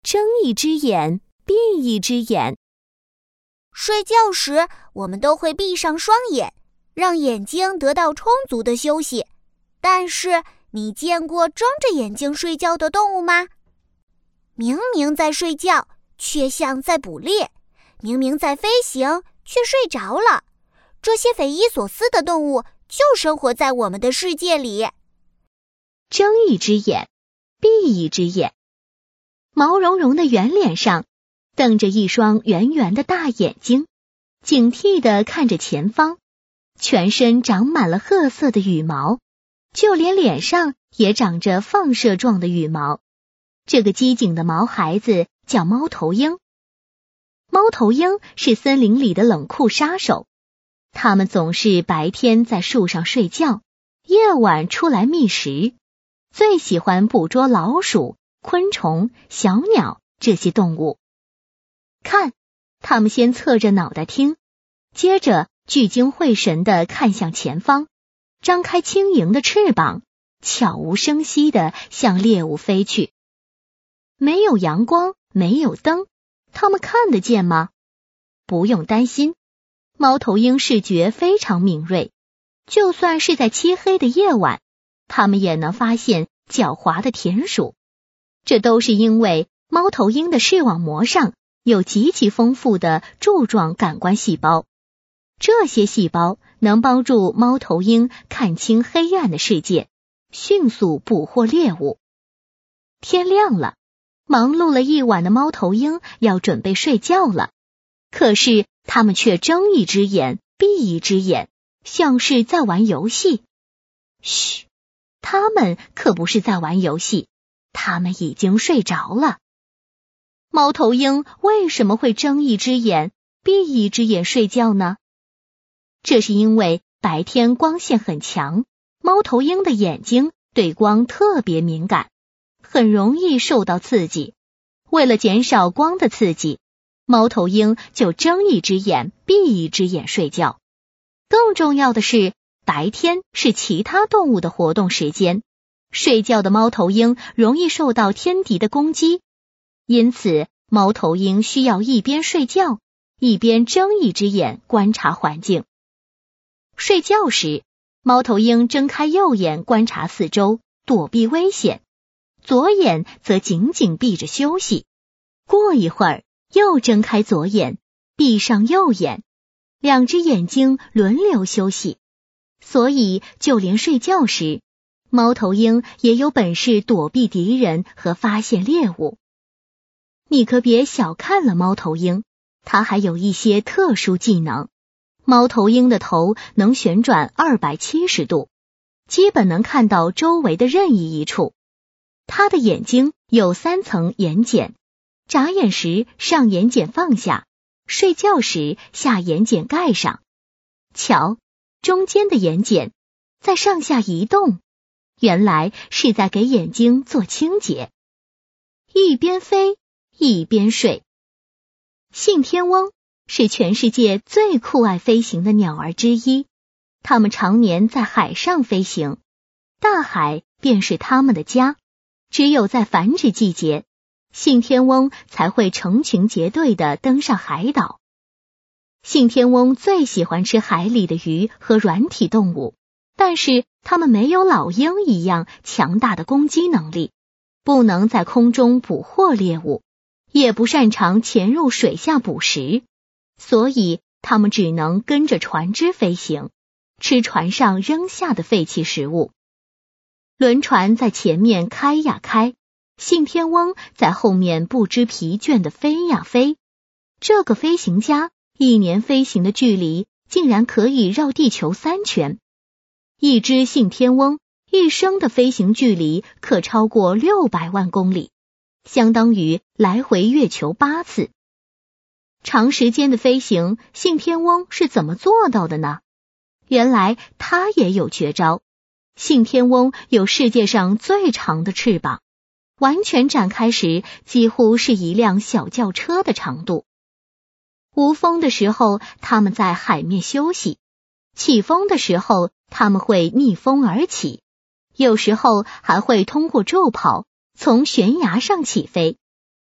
睁一只眼闭一只眼。 睡觉时，我们都会闭上双眼，让眼睛得到充足的休息。但是，你见过睁着眼睛睡觉的动物吗？明明在睡觉，却像在捕猎；明明在飞行，却睡着了。这些匪夷所思的动物就生活在我们的世界里。 睁一只眼，闭一只眼。毛茸茸的圆脸上瞪着一双圆圆的大眼睛，警惕地看着前方，全身长满了褐色的羽毛，就连脸上也长着放射状的羽毛。这个机警的毛孩子叫猫头鹰。猫头鹰是森林里的冷酷杀手，它们总是白天在树上睡觉，夜晚出来觅食，最喜欢捕捉老鼠、昆虫、小鸟这些动物。看，它们先侧着脑袋听，接着聚精会神地看向前方，张开轻盈的翅膀，悄无声息地向猎物飞去。没有阳光，没有灯，它们看得见吗？不用担心，猫头鹰视觉非常敏锐，就算是在漆黑的夜晚，它们也能发现狡猾的田鼠。这都是因为猫头鹰的视网膜上有极其丰富的柱状感官细胞，这些细胞能帮助猫头鹰看清黑暗的世界，迅速捕获猎物。天亮了，忙碌了一晚的猫头鹰要准备睡觉了，可是它们却睁一只眼闭一只眼，像是在玩游戏。嘘，它们可不是在玩游戏，它们已经睡着了。猫头鹰为什么会睁一只眼闭一只眼睡觉呢？这是因为白天光线很强，猫头鹰的眼睛对光特别敏感，很容易受到刺激。为了减少光的刺激，猫头鹰就睁一只眼闭一只眼睡觉。更重要的是，白天是其他动物的活动时间，睡觉的猫头鹰容易受到天敌的攻击，因此猫头鹰需要一边睡觉，一边睁一只眼观察环境。睡觉时，猫头鹰睁开右眼观察四周，躲避危险，左眼则紧紧闭着休息。过一会儿，又睁开左眼，闭上右眼，两只眼睛轮流休息。所以，就连睡觉时，猫头鹰也有本事躲避敌人和发现猎物。你可别小看了猫头鹰，它还有一些特殊技能。猫头鹰的头能旋转270度，基本能看到周围的任意一处。它的眼睛有3层眼睑，眨眼时上眼睑放下，睡觉时下眼睑盖上。瞧，中间的眼睑在上下移动，原来是在给眼睛做清洁。一边飞一边睡。信天翁是全世界最酷爱飞行的鸟儿之一，它们常年在海上飞行，大海便是它们的家。只有在繁殖季节，信天翁才会成群结队地登上海岛。信天翁最喜欢吃海里的鱼和软体动物，但是它们没有老鹰一样强大的攻击能力，不能在空中捕获猎物，也不擅长潜入水下捕食，所以它们只能跟着船只飞行，吃船上扔下的废弃食物。轮船在前面开呀开，信天翁在后面不知疲倦地飞呀飞。这个飞行家一年飞行的距离竟然可以绕地球3圈。一只信天翁一生的飞行距离可超过600万公里，相当于来回月球8次。长时间的飞行，信天翁是怎么做到的呢？原来它也有绝招。信天翁有世界上最长的翅膀，完全展开时几乎是一辆小轿车的长度。无风的时候，它们在海面休息；起风的时候，它们会逆风而起，有时候还会通过骤跑从悬崖上起飞。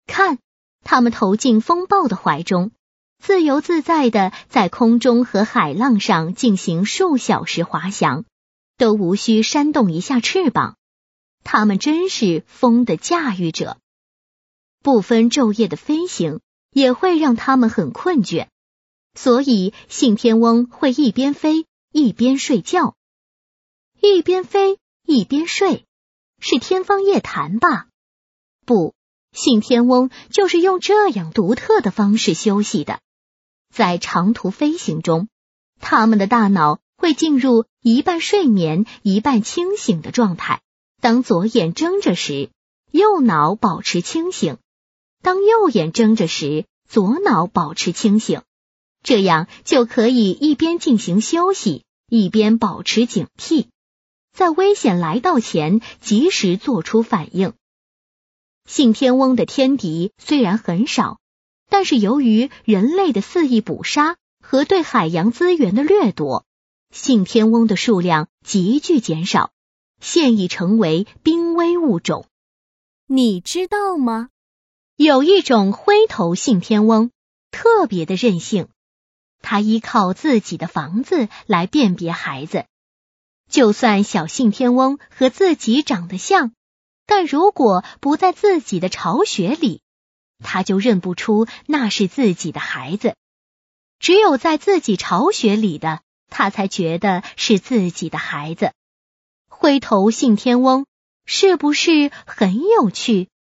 看，它们投进风暴的怀中，自由自在地在空中和海浪上进行数小时滑翔，都无需扇动一下翅膀。它们真是风的驾驭者。不分昼夜的飞行也会让它们很困倦，所以信天翁会一边飞一边睡觉。一边飞一边睡，是天方夜谭吧？不，信天翁就是用这样独特的方式休息的。在长途飞行中，他们的大脑会进入一半睡眠一半清醒的状态。当左眼睁着时，右脑保持清醒；当右眼睁着时，左脑保持清醒。这样就可以一边进行休息，一边保持警惕，在危险来到前及时做出反应。信天翁的天敌虽然很少，但是由于人类的肆意捕杀和对海洋资源的掠夺，信天翁的数量急剧减少，现已成为濒危物种。 你知道吗？ 有一种灰头信天翁特别的任性，它依靠自己的房子来辨别孩子。就算小信天翁和自己长得像，但如果不在自己的巢穴里，他就认不出那是自己的孩子。只有在自己巢穴里的，他才觉得是自己的孩子。灰头信天翁是不是很有趣？